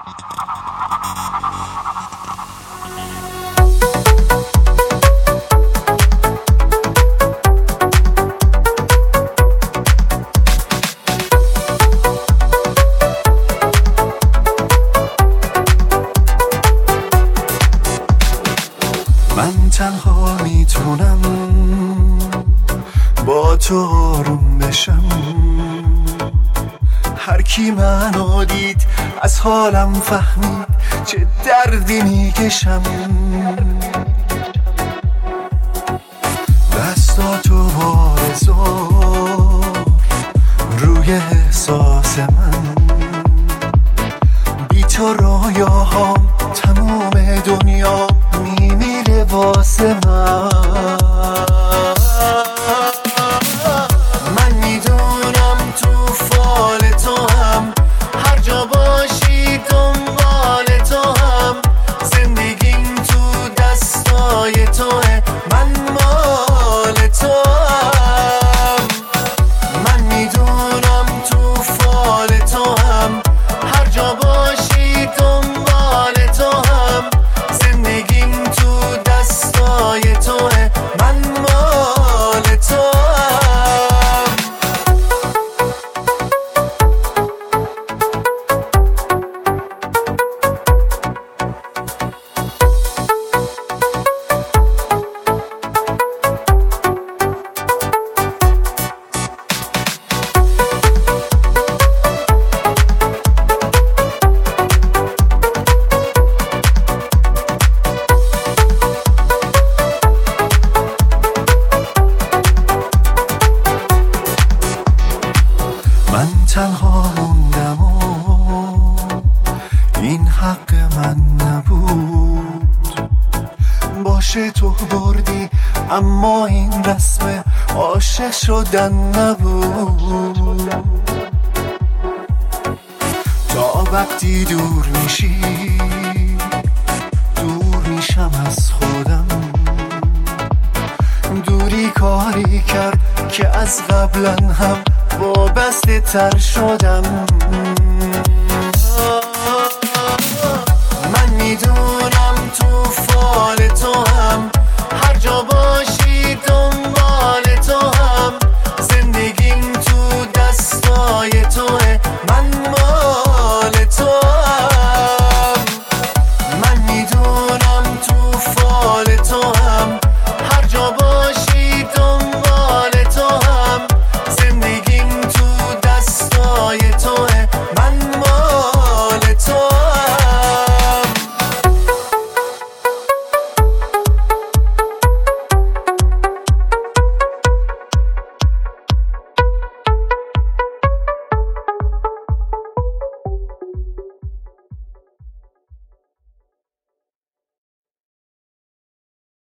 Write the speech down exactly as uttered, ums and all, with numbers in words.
من تنها میتونم با تو آروم بشم، هر کی منو دید از حالم فهمید چه دردی میکشم. دستاتو بارزار روی احساس من، بی تو رویاهام تموم دنیا میمیره واسه من. من میدونم تو فال تو هم، هر جا باشی دنبال تو هم، زندگیم تو دستای توه، من مال تو هم. من میدونم تو فال تو هم، هر جا باشی دنبال تو هم، زندگیم تو دستای توه، من مال تو هم. من تنها موندم و این حق من نبود، باشه تو بردی اما این رسم عاشق شدن نبود. تا وقتی دور میشی دور میشم از خودم، دوری کاری کرد که از قبلا هم وابسته تر شدم.